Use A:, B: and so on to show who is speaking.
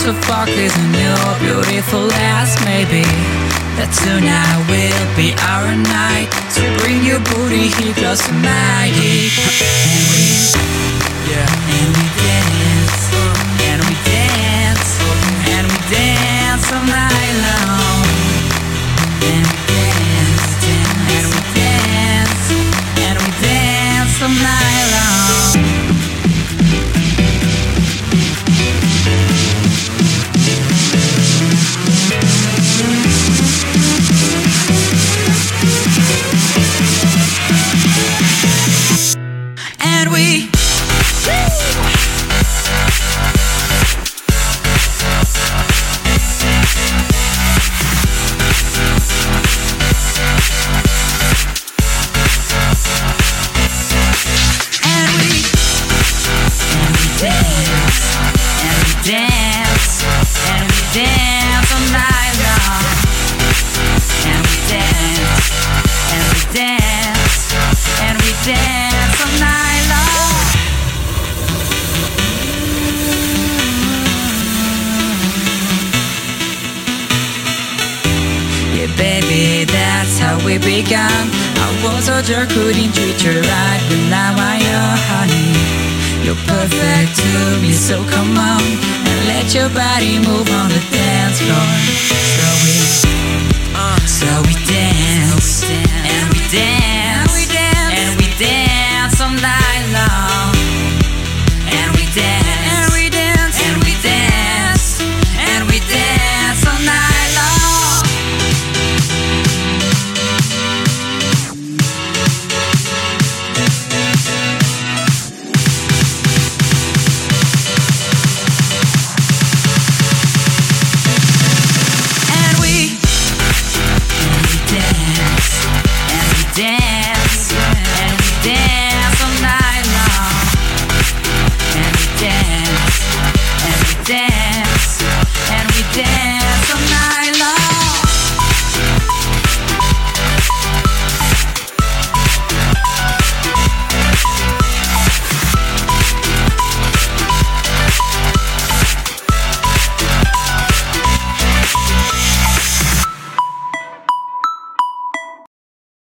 A: so focused on your beautiful ass. Maybe that tonight will be our night. So bring your booty here close to my dick. And we dance, and we dance, and we dance all night long. And we dance, and we dance, and we dance all night long. And we dance, and we dance all night long. And we dance, and we dance, and we dance all night long. Yeah, baby, that's how we began. I was a jerk, couldn't treat you right, but now I am honey. You're perfect to me, so come on and let your body move on the dance floor. So we dance.